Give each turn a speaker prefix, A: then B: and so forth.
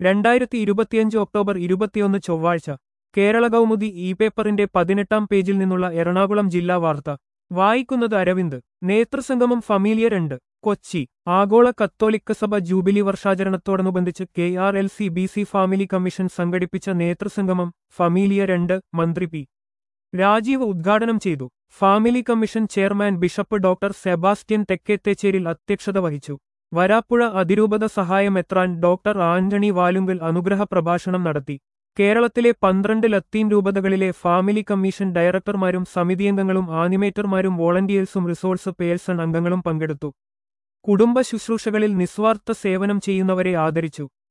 A: 2025 October 21 ചൊവ്വാഴ്ച Kerala Kaumudi E പേപ്പറിന്റെ 18-ാം പേജിൽ നിന്നുള്ള എറണാകുളം ജില്ലാ വാർത്ത വായിക്കുന്നത് അരവിന്ദ്. നേതൃസംഗമം ഫമീലിയ 2 കൊച്ചി. ആഗോള കത്തോലിക്ക സഭ ജൂബിലി വർഷാചരണത്തോടനുബന്ധിച്ച് KRLC-BC ഫാമിലി കമ്മീഷൻ സംഘടിപ്പിച്ച നേതൃസംഗമം ഫമീലിയ 2 മന്ത്രി പി. രാജീവ് ഉദ്ഘാടനം ചെയ്തു. Family commission chairman bishop doctor Sebastian Thekkethecheril അധ്യക്ഷത വഹിച്ചു. വരാപ്പുഴ അതിരൂപത സഹായമെത്രാൻ ഡോക്ടർ ആന്റണി വാലുങ്കൽ അനുഗ്രഹ പ്രഭാഷണം നടത്തി. കേരളത്തിലെ 12 ലത്തീൻ രൂപതകളിലെ ഫാമിലി കമ്മീഷൻ ഡയറക്ടർമാരും സമിതിയംഗങ്ങളും ആനിമേറ്റർമാരും വോളണ്ടിയേഴ്സും റിസോഴ്സ് പേഴ്സൺ അംഗങ്ങളും പങ്കെടുത്തു. കുടുംബ ശുശ്രൂഷകളിൽ നിസ്വാർത്ഥ സേവനം ചെയ്യുന്നവരെ ആദരിച്ചു.